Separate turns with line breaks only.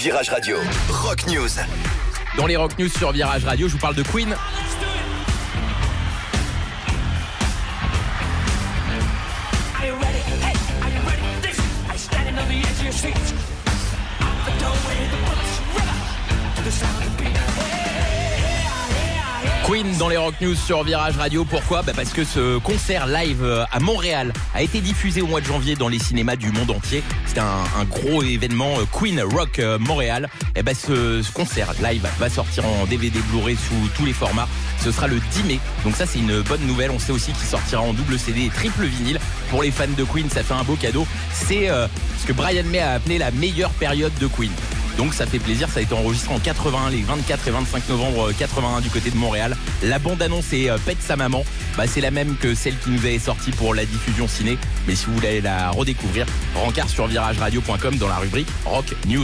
Virage Radio, Rock News.
Dans les Rock News sur Virage Radio, je vous parle de Queen. Queen dans les Rock News sur Virage Radio. Pourquoi ? Parce que ce concert live à Montréal a été diffusé au mois de janvier dans les cinémas du monde entier. C'était un gros événement, Queen Rock Montréal. Et ce concert live va sortir en DVD Blu-ray sous tous les formats. Ce sera le 10 mai. Donc ça, c'est une bonne nouvelle. On sait aussi qu'il sortira en double CD et triple vinyle. Pour les fans de Queen, ça fait un beau cadeau. C'est ce que Brian May a appelé la meilleure période de Queen. Donc ça fait plaisir, ça a été enregistré en 81, les 24 et 25 novembre 81 du côté de Montréal. La bande-annonce est Pète sa maman, c'est la même que celle qui nous avait sorti pour la diffusion ciné. Mais si vous voulez la redécouvrir, rencard sur virageradio.com dans la rubrique Rock News.